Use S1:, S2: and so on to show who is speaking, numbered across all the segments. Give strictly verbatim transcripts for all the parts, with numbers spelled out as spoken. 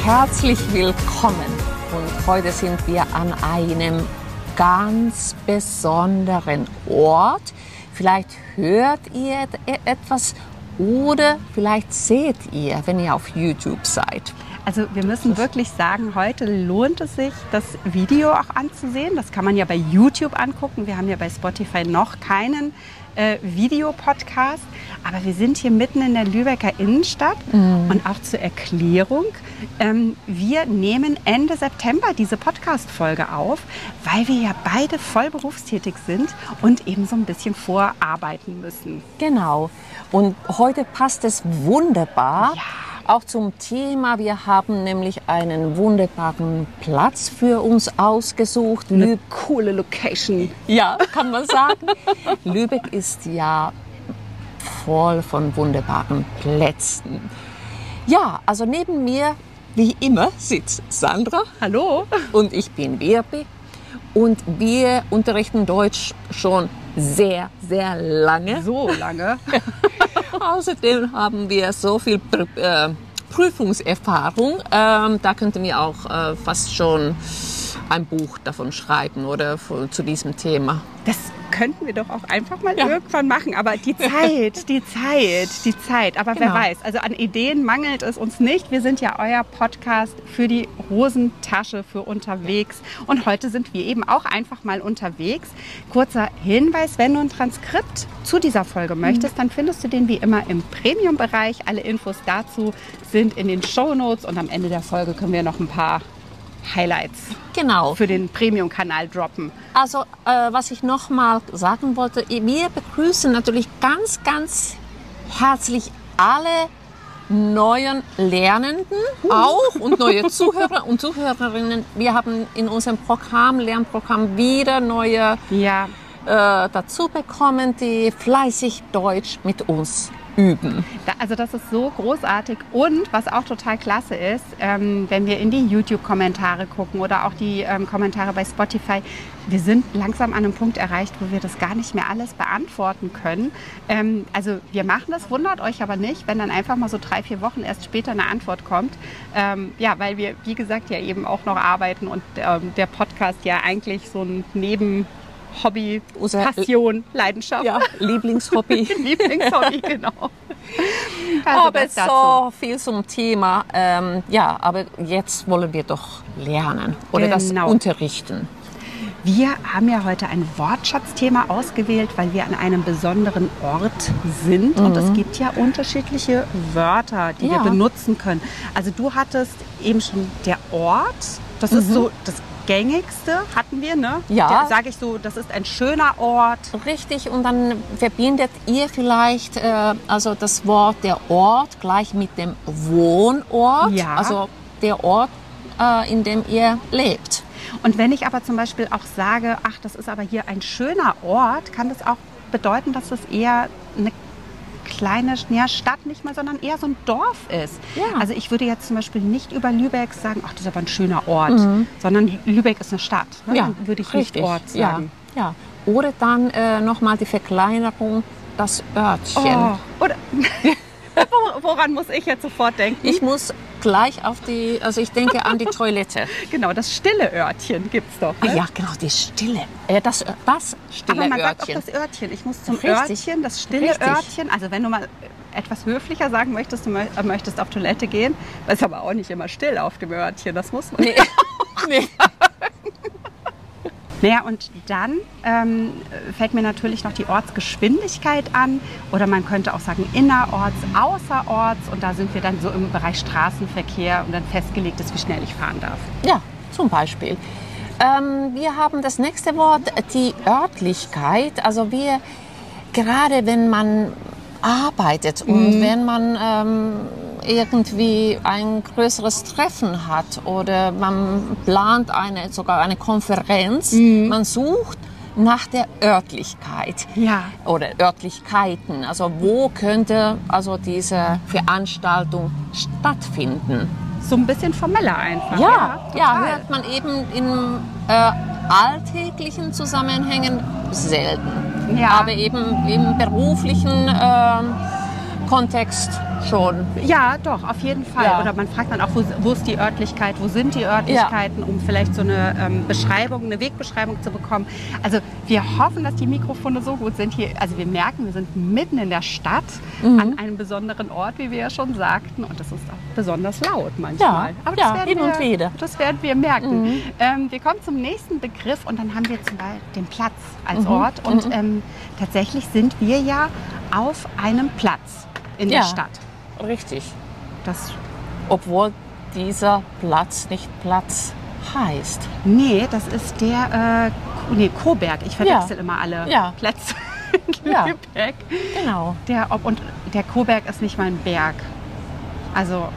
S1: herzlich willkommen. Und heute sind wir an einem ganz besonderen Ort. Vielleicht hört ihr etwas oder vielleicht seht ihr, wenn ihr auf YouTube seid.
S2: Also wir müssen wirklich sagen, heute lohnt es sich, das Video auch anzusehen. Das kann man ja bei YouTube angucken. Wir haben ja bei Spotify noch keinen äh, Videopodcast. Aber wir sind hier mitten in der Lübecker Innenstadt. Mhm. Und auch zur Erklärung, ähm, wir nehmen Ende September diese Podcast-Folge auf, weil wir ja beide voll berufstätig sind und eben so ein bisschen vorarbeiten müssen.
S1: Genau. Und heute passt es wunderbar. Ja. Auch zum Thema, wir haben nämlich einen wunderbaren Platz für uns ausgesucht.
S2: Eine Lü- coole Location.
S1: Ja, kann man sagen. Lübeck ist ja voll von wunderbaren Plätzen. Ja, also neben mir, wie immer, sitzt Sandra.
S2: Hallo.
S1: Und ich bin Virpi. Und wir unterrichten Deutsch schon sehr, sehr lange.
S2: So lange.
S1: Außerdem haben wir so viel Pr- äh, Prüfungserfahrung. Ähm, da könnten wir auch äh, fast schon ein Buch davon schreiben oder für, zu diesem Thema.
S2: Das könnten wir doch auch einfach mal ja. irgendwann machen. Aber die Zeit, die Zeit, die Zeit. Aber genau. Wer weiß, also an Ideen mangelt es uns nicht. Wir sind ja euer Podcast für die Hosentasche, für unterwegs. Und heute sind wir eben auch einfach mal unterwegs. Kurzer Hinweis, wenn du ein Transkript zu dieser Folge möchtest, dann findest du den wie immer im Premium-Bereich. Alle Infos dazu sind in den Shownotes und am Ende der Folge können wir noch ein paar Highlights
S1: genau.
S2: für den Premium-Kanal droppen.
S1: Also, äh, was ich noch mal sagen wollte, wir begrüßen natürlich ganz, ganz herzlich alle neuen Lernenden uh. auch und neue Zuhörer und Zuhörerinnen. Wir haben in unserem Programm, Lernprogramm wieder neue
S2: ja.
S1: äh, dazu bekommen, die fleißig Deutsch mit uns üben.
S2: Da, also das ist so großartig und was auch total klasse ist, ähm, wenn wir in die YouTube-Kommentare gucken oder auch die ähm, Kommentare bei Spotify, wir sind langsam an einem Punkt erreicht, wo wir das gar nicht mehr alles beantworten können. Ähm, also wir machen das, wundert euch aber nicht, wenn dann einfach mal so drei, vier Wochen erst später eine Antwort kommt. Ähm, ja, weil wir, wie gesagt, ja eben auch noch arbeiten und ähm, der Podcast ja eigentlich so ein Neben Hobby, Passion, Leidenschaft.
S1: Ja, Lieblingshobby.
S2: Lieblingshobby, genau. Also
S1: aber so viel zum Thema. Ähm, ja, aber jetzt wollen wir doch lernen oder
S2: genau.
S1: das unterrichten.
S2: Wir haben ja heute ein Wortschatzthema ausgewählt, weil wir an einem besonderen Ort sind. Mhm. Und es gibt ja unterschiedliche Wörter, die ja. wir benutzen können. Also du hattest eben schon der Ort. Das mhm. ist so das Gängigste hatten wir, ne?
S1: Ja.
S2: Sage ich so, das ist ein schöner Ort.
S1: Richtig, und dann verbindet ihr vielleicht äh, also das Wort der Ort gleich mit dem Wohnort,
S2: ja.
S1: also der Ort, äh, in dem ihr lebt.
S2: Und wenn ich aber zum Beispiel auch sage, ach, das ist aber hier ein schöner Ort, kann das auch bedeuten, dass es eher eine kleine ja, Stadt nicht mal, sondern eher so ein Dorf ist.
S1: Ja.
S2: Also ich würde jetzt zum Beispiel nicht über Lübeck sagen, ach, das ist aber ein schöner Ort, mhm. sondern Lübeck ist eine Stadt. Ne?
S1: Ja,
S2: dann würde ich
S1: richtig.
S2: nicht Ort sagen.
S1: Ja, ja. Oder dann äh, nochmal die Verkleinerung, das Örtchen.
S2: Oh. Oder woran muss ich jetzt sofort denken?
S1: Ich muss gleich auf die, also ich denke an die Toilette.
S2: Genau, das stille Örtchen gibt es doch. Ne?
S1: Ja, genau, die Stille. Äh, das, das stille
S2: Aber man
S1: Örtchen.
S2: sagt auch das Örtchen. Ich muss zum
S1: Richtig.
S2: Örtchen, das stille
S1: Richtig.
S2: Örtchen. Also wenn du mal etwas höflicher sagen möchtest, du möchtest auf Toilette gehen, das ist aber auch nicht immer still auf dem Örtchen. Das muss man.
S1: Nee. nee.
S2: Naja, und dann ähm, fällt mir natürlich noch die Ortsgeschwindigkeit an. Oder man könnte auch sagen innerorts, außerorts. Und da sind wir dann so im Bereich Straßenverkehr und dann festgelegt ist, wie schnell ich fahren darf.
S1: Ja, zum Beispiel. Ähm, wir haben das nächste Wort, die Örtlichkeit. Also wir, gerade wenn man arbeitet mhm. und wenn man ähm, irgendwie ein größeres Treffen hat oder man plant eine, sogar eine Konferenz, mhm. man sucht nach der Örtlichkeit
S2: ja.
S1: oder Örtlichkeiten. Also wo könnte also diese Veranstaltung stattfinden?
S2: So ein bisschen formeller einfach.
S1: Ja, ja, ja hört man eben in äh, alltäglichen Zusammenhängen selten. Ja. Aber eben im beruflichen äh, Kontext schon.
S2: Ja, doch, auf jeden Fall.
S1: Ja.
S2: Oder man fragt dann auch, wo, wo ist die Örtlichkeit, wo sind die Örtlichkeiten, um vielleicht so eine ähm, Beschreibung, eine Wegbeschreibung zu bekommen. Also wir hoffen, dass die Mikrofone so gut sind hier. Also wir merken, wir sind mitten in der Stadt, mhm. an einem besonderen Ort, wie wir ja schon sagten. Und das ist auch besonders laut manchmal.
S1: Ja,
S2: Aber
S1: ja,
S2: das
S1: hin
S2: werden
S1: und
S2: wir,
S1: wieder.
S2: Das werden wir merken.
S1: Mhm.
S2: Ähm, wir kommen zum nächsten Begriff und dann haben wir zum Beispiel den Platz als
S1: Mhm.
S2: Ort. Und
S1: Mhm.
S2: ähm, tatsächlich sind wir ja auf einem Platz in
S1: Ja.
S2: der Stadt.
S1: Richtig.
S2: Das,
S1: Obwohl dieser Platz nicht Platz heißt.
S2: nee, das ist der äh, nee, Coburg. Ich verwechsel
S1: Ja.
S2: immer alle
S1: Ja.
S2: Plätze in
S1: Ja.
S2: Lübeck.
S1: Genau.
S2: Der, ob, und der Coburg ist nicht mal ein Berg. Also,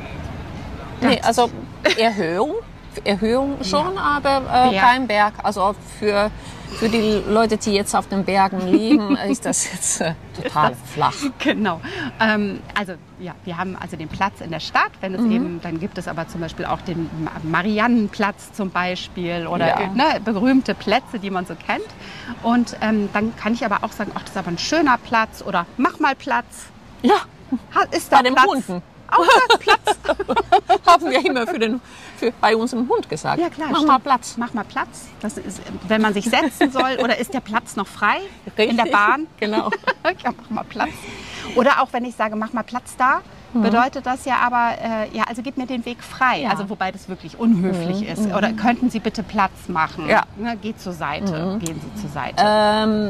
S1: Nee, also Erhöhung, Erhöhung schon, aber äh,
S2: Berg.
S1: kein Berg. Also für, für die Leute, die jetzt auf den Bergen liegen, ist das jetzt äh, total flach.
S2: genau. Ähm, also ja, wir haben also den Platz in der Stadt. Wenn es
S1: Mhm.
S2: eben, dann gibt es aber zum Beispiel auch den Ma- Mariannenplatz zum Beispiel oder
S1: Ja.
S2: ne, berühmte Plätze, die man so kennt. Und ähm, dann kann ich aber auch sagen, ach, das ist aber ein schöner Platz oder mach mal Platz.
S1: Ja,
S2: Ha, ist da
S1: bei den
S2: Platz?
S1: Hunden
S2: Auch da Platz.
S1: haben wir immer für den, für, bei unserem Hund gesagt.
S2: Ja klar.
S1: Mach
S2: stimmt.
S1: mal Platz.
S2: Mach mal Platz. Das ist, wenn man sich setzen soll oder ist der Platz noch frei in der
S1: Richtig.
S2: Bahn?
S1: Genau.
S2: Ja, mach mal Platz. Oder auch wenn ich sage, mach mal Platz da, bedeutet das ja aber, äh, ja, also gib mir den Weg frei.
S1: Ja.
S2: Also wobei das wirklich unhöflich
S1: Mhm.
S2: ist. Oder könnten Sie bitte Platz machen?
S1: Ja.
S2: Ne, geht zur Seite. Gehen Sie zur Seite.
S1: Ähm,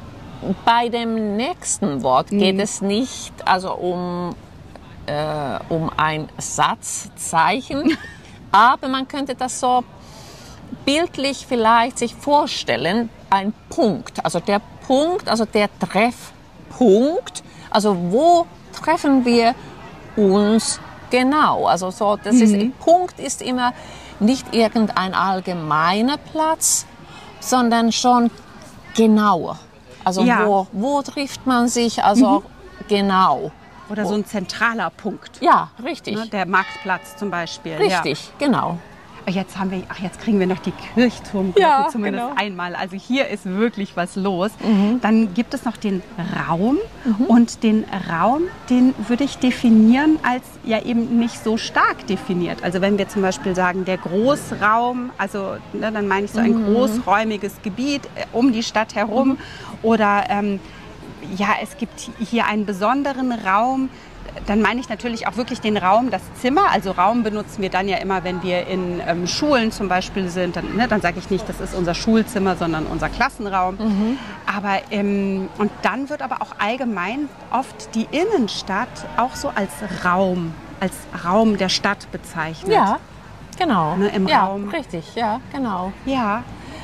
S1: bei dem nächsten Wort
S2: Mhm.
S1: geht es nicht also um, äh, um ein Satzzeichen, aber man könnte das so bildlich vielleicht sich vorstellen, ein Punkt, also der Punkt, also der Treffpunkt, also wo treffen wir uns genau, also so, das
S2: Mhm.
S1: ist, Punkt ist immer nicht irgendein allgemeiner Platz, sondern schon genauer. Also
S2: Ja.
S1: wo, wo trifft man sich, also genau.
S2: Oder so ein zentraler Punkt.
S1: Ja, richtig.
S2: Ne, der Marktplatz zum Beispiel.
S1: Richtig, genau.
S2: Ja. Jetzt haben wir, ach, jetzt kriegen wir noch die Kirchturmglocke
S1: Ja,
S2: zumindest
S1: genau.
S2: einmal. Also hier ist wirklich was los. Dann gibt es noch den Raum. Und den Raum, den würde ich definieren als ja eben nicht so stark definiert. Also wenn wir zum Beispiel sagen, der Großraum, also ne, dann meine ich so ein großräumiges Gebiet äh, um die Stadt herum. Oder ähm, ja, es gibt hier einen besonderen Raum. Dann meine ich natürlich auch wirklich den Raum, das Zimmer. Also Raum benutzen wir dann ja immer, wenn wir in ähm, Schulen zum Beispiel sind. Dann, ne, dann sage ich nicht, das ist unser Schulzimmer, sondern unser Klassenraum. Aber, ähm, und dann wird aber auch allgemein oft die Innenstadt auch so als Raum, als Raum der Stadt bezeichnet.
S1: Ja, genau.
S2: Ne, im
S1: ja,
S2: Raum.
S1: richtig, ja, genau.
S2: Ja,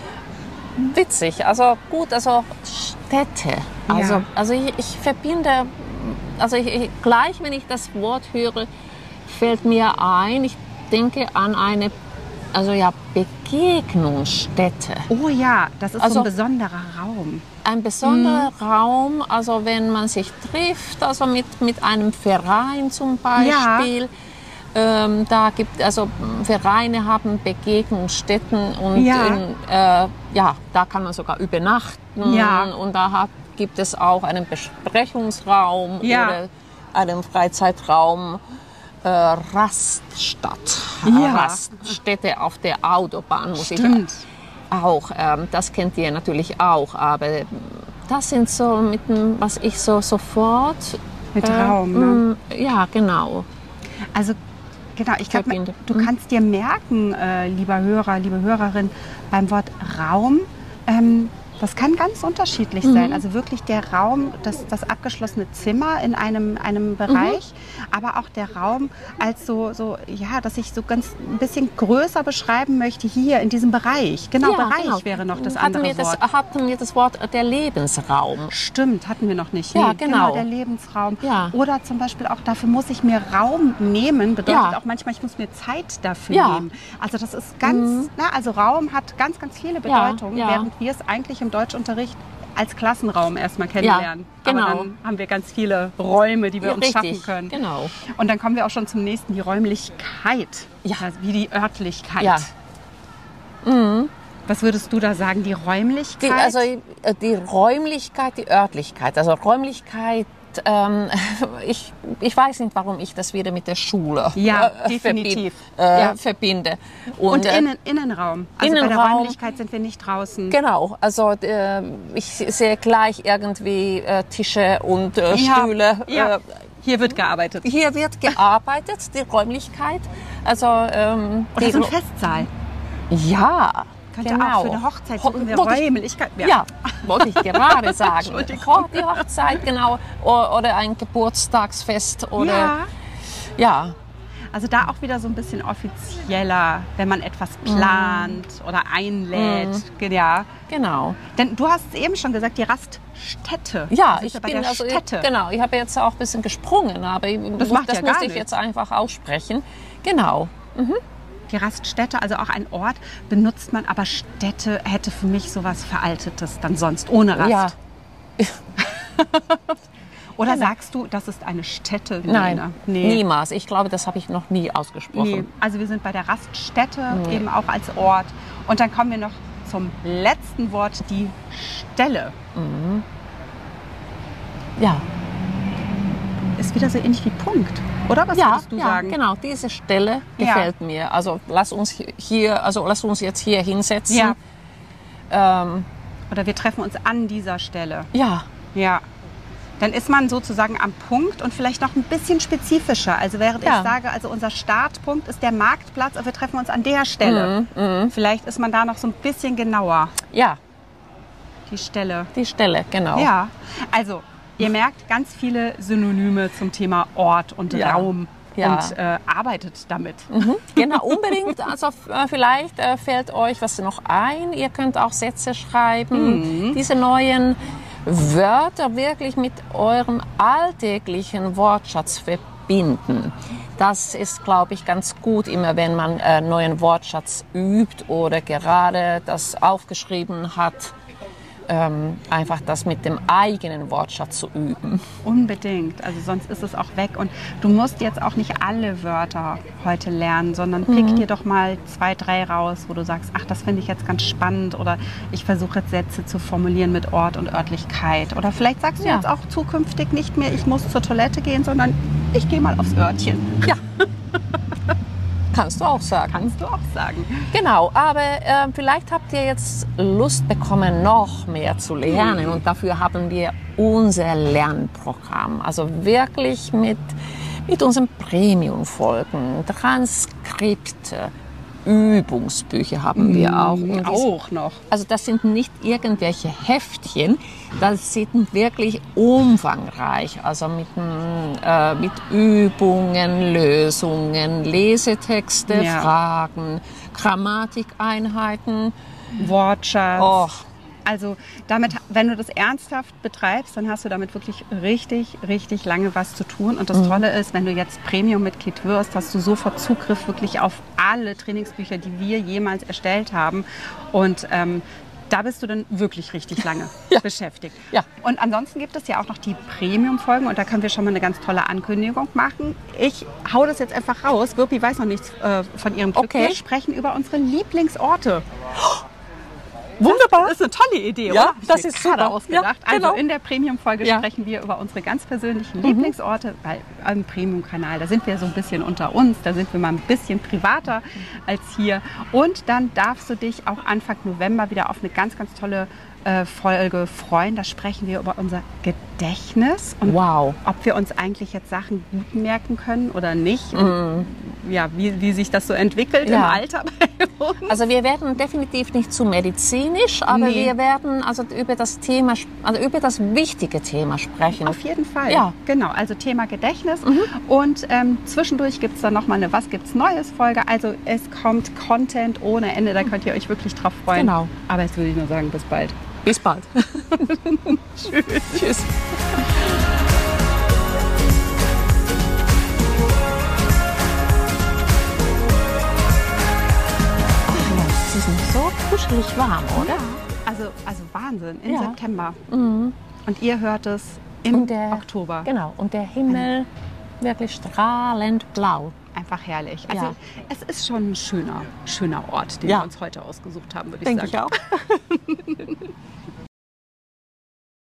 S1: Witzig, also gut, also Städte. Also,
S2: Ja.
S1: also ich, ich verbinde, also ich, ich, gleich wenn ich das Wort höre, fällt mir ein, ich denke an eine, also ja, Begegnungsstätte.
S2: oh ja, das ist so
S1: Also-
S2: ein besonderer Raum.
S1: Ein besonderer Raum, also wenn man sich trifft, also mit, mit einem Verein zum Beispiel. Ähm, da gibt also Vereine haben Begegnungsstätten und
S2: Ja.
S1: in, äh, ja, da kann man sogar übernachten
S2: Ja.
S1: und da hat, gibt es auch einen Besprechungsraum
S2: Ja.
S1: oder einen Freizeitraum, äh, Raststadt,
S2: Ja.
S1: Raststätte auf der Autobahn muss
S2: Stimmt.
S1: ich auch. Ähm, das kennt ihr natürlich auch, aber das sind so mit dem, was ich so sofort
S2: Mit Raum, ne?
S1: mm, ja, genau.
S2: Also genau, ich glaube,
S1: Verbinde.
S2: du
S1: Mhm.
S2: kannst dir merken, äh, lieber Hörer, liebe Hörerin, beim Wort Raum, ähm, das kann ganz unterschiedlich
S1: Mhm.
S2: sein. Also wirklich der Raum, das, das abgeschlossene Zimmer in einem, einem Bereich, aber auch der Raum als so, so, ja, dass ich so ganz ein bisschen größer beschreiben möchte hier in diesem Bereich. Genau,
S1: Ja,
S2: Bereich
S1: genau.
S2: wäre noch das
S1: hatten
S2: andere
S1: wir
S2: Wort.
S1: Das, hatten wir das Wort äh, der Lebensraum.
S2: Stimmt, hatten wir noch nicht.
S1: Ja,
S2: Nee,
S1: genau.
S2: der Lebensraum.
S1: Ja.
S2: Oder zum Beispiel auch dafür muss ich mir Raum nehmen, bedeutet
S1: Ja.
S2: auch manchmal, ich muss mir Zeit dafür
S1: Ja.
S2: nehmen. Also das ist ganz, na, also Raum hat ganz, ganz viele Bedeutungen,
S1: ja.
S2: während wir es eigentlich im Deutschunterricht als Klassenraum erstmal kennenlernen.
S1: Ja, genau.
S2: Aber dann haben wir ganz viele Räume, die wir
S1: Ja,
S2: uns
S1: richtig,
S2: schaffen können.
S1: genau.
S2: Und dann kommen wir auch schon zum nächsten, die Räumlichkeit.
S1: Ja.
S2: Also wie die Örtlichkeit.
S1: Ja.
S2: Was würdest du da sagen, die Räumlichkeit?
S1: Die, also äh, die Räumlichkeit, die Örtlichkeit. Also Räumlichkeit ähm, ich, ich weiß nicht, warum ich das wieder mit der Schule
S2: Ja,
S1: äh,
S2: definitiv.
S1: Verbi äh,
S2: Ja.
S1: verbinde.
S2: Und,
S1: Und, äh,
S2: Innen, Innenraum. Also bei der
S1: Innenraum.
S2: Räumlichkeit sind wir nicht draußen.
S1: Genau, also äh, ich sehe gleich irgendwie äh, Tische und äh,
S2: Ja,
S1: Stühle.
S2: ja.
S1: Äh,
S2: Hier wird gearbeitet.
S1: hier wird gearbeitet, die Räumlichkeit. Also ähm,
S2: Oder
S1: die,
S2: so ein Festsaal.
S1: Ja,
S2: Könnte
S1: genau.
S2: auch für eine Hochzeit, so
S1: Ho-
S2: in der
S1: wollte ich-
S2: Räumlichkeit.
S1: Ja, wollte ich gerade sagen.
S2: Entschuldigung.
S1: Ho- Die Hochzeit, genau. O- Oder ein Geburtstagsfest. Oder,
S2: Ja.
S1: ja.
S2: Also da auch wieder so ein bisschen offizieller, wenn man etwas plant oder einlädt. Ja.
S1: Genau.
S2: Denn du hast es eben schon gesagt, die Raststätte.
S1: Ja,
S2: Das ist
S1: ich
S2: ja bei
S1: bin
S2: der
S1: also ich,
S2: Stätte.
S1: genau. Ich habe jetzt auch ein bisschen gesprungen, aber ich-
S2: Das macht ja
S1: das
S2: gar
S1: musste ich
S2: nichts.
S1: jetzt einfach aussprechen. Genau.
S2: Die Raststätte, also auch ein Ort, benutzt man, aber Stätte hätte für mich sowas Veraltetes dann sonst, ohne Rast.
S1: Ja.
S2: Oder sagst du, das ist eine Stätte?
S1: Nein,
S2: Lena? Nee.
S1: niemals. Ich glaube, das habe ich noch nie ausgesprochen.
S2: Nee. Also wir sind bei der Raststätte, eben auch als Ort. Und dann kommen wir noch zum letzten Wort, die Stelle.
S1: Ja.
S2: Ist wieder so ähnlich wie Punkt. Oder was
S1: Ja,
S2: würdest du
S1: ja,
S2: sagen?
S1: genau. Diese Stelle
S2: Ja.
S1: gefällt mir. Also lass uns hier, also lass uns jetzt hier hinsetzen.
S2: Ja.
S1: Ähm,
S2: Oder wir treffen uns an dieser Stelle.
S1: ja.
S2: Ja. Dann ist man sozusagen am Punkt und vielleicht noch ein bisschen spezifischer. Also während
S1: Ja.
S2: ich sage, also unser Startpunkt ist der Marktplatz und wir treffen uns an der Stelle.
S1: Mhm,
S2: Vielleicht ist man da noch so ein bisschen genauer,
S1: Ja,
S2: die Stelle.
S1: die Stelle, genau.
S2: Ja, also ihr merkt ganz viele Synonyme zum Thema Ort und
S1: Ja.
S2: Raum
S1: Ja.
S2: und äh, arbeitet damit.
S1: Mhm, genau, unbedingt. Also f- äh, vielleicht äh, fällt euch was noch ein. Ihr könnt auch Sätze schreiben.
S2: Mhm.
S1: Diese neuen Wörter wirklich mit eurem alltäglichen Wortschatz verbinden. Das ist, glaube ich, ganz gut, immer wenn man äh, neuen Wortschatz übt oder gerade das aufgeschrieben hat. Ähm, einfach das mit dem eigenen Wortschatz zu üben.
S2: Unbedingt, also sonst ist es auch weg. Und du musst jetzt auch nicht alle Wörter heute lernen, sondern pick
S1: Mhm.
S2: dir doch mal zwei, drei raus, wo du sagst, ach, das finde ich jetzt ganz spannend oder ich versuche jetzt Sätze zu formulieren mit Ort und Örtlichkeit. Oder vielleicht sagst du
S1: Ja.
S2: jetzt auch zukünftig nicht mehr, ich muss zur Toilette gehen, sondern ich gehe mal aufs Örtchen.
S1: Ja, kannst du auch sagen.
S2: Kannst du auch sagen.
S1: Genau, aber äh, vielleicht habt ihr jetzt Lust bekommen, noch mehr zu lernen. Und dafür haben wir unser Lernprogramm. Also wirklich mit, mit unseren Premium-Folgen, Transkripte, Übungsbücher haben wir auch. Und dies-
S2: Auch noch.
S1: Also das sind nicht irgendwelche Heftchen, das sind wirklich umfangreich. Also mit, mm, äh, mit Übungen, Lösungen, Lesetexte,
S2: Ja.
S1: Fragen, Grammatikeinheiten.
S2: Wortschatz.
S1: Oh,
S2: Also damit, wenn du das ernsthaft betreibst, dann hast du damit wirklich richtig, richtig lange was zu tun. Und das
S1: Mhm.
S2: Tolle ist, wenn du jetzt Premium-Mitglied wirst, hast du sofort Zugriff wirklich auf alle Trainingsbücher, die wir jemals erstellt haben. Und ähm, da bist du dann wirklich richtig lange
S1: Ja.
S2: beschäftigt.
S1: Ja.
S2: Und ansonsten gibt es ja auch noch die Premium-Folgen und da können wir schon mal eine ganz tolle Ankündigung machen. Ich hau das jetzt einfach raus. Wirpi weiß noch nichts äh, von ihrem Glück.
S1: Okay.
S2: Wir sprechen über unsere Lieblingsorte.
S1: wunderbar.
S2: Das ist eine tolle Idee,
S1: Ja,
S2: oder? Hab ich
S1: das
S2: mir
S1: ist
S2: gerade
S1: super.
S2: ausgedacht.
S1: Ja, genau.
S2: Also in der Premium-Folge
S1: Ja.
S2: sprechen wir über unsere ganz persönlichen Lieblingsorte bei einem Premium-Kanal. Da sind wir so ein bisschen unter uns, da sind wir mal ein bisschen privater als hier. Und dann darfst du dich auch Anfang November wieder auf eine ganz, ganz tolle äh, Folge freuen. Da sprechen wir über unser Gedächtnis und
S1: Wow.
S2: ob wir uns eigentlich jetzt Sachen gut merken können oder nicht. Und, ja, wie, wie sich das so entwickelt im
S1: Ja.
S2: Alter bei uns.
S1: Also wir werden definitiv nicht zu medizinisch, aber
S2: Nee.
S1: wir werden also über das Thema, sp- also über das wichtige Thema sprechen.
S2: Auf jeden Fall.
S1: Ja.
S2: Genau, also Thema Gedächtnis. Und ähm, zwischendurch gibt es dann nochmal eine Was gibt's Neues Folge. Also es kommt Content ohne Ende, da könnt ihr euch wirklich drauf freuen.
S1: Genau.
S2: Aber jetzt würde ich nur sagen, bis bald.
S1: Bis bald. Tschüss. Tschüss. Ach ja, es ist noch so kuschelig warm, oder?
S2: Also, also Wahnsinn, im
S1: Ja.
S2: September. Und ihr hört es im
S1: Und der,
S2: Oktober.
S1: Genau. Und der Himmel wirklich strahlend blau.
S2: Einfach herrlich. Also
S1: Ja.
S2: es ist schon ein schöner, schöner Ort, den
S1: Ja.
S2: wir uns heute ausgesucht haben, würde ich
S1: Denke
S2: sagen.
S1: ich auch.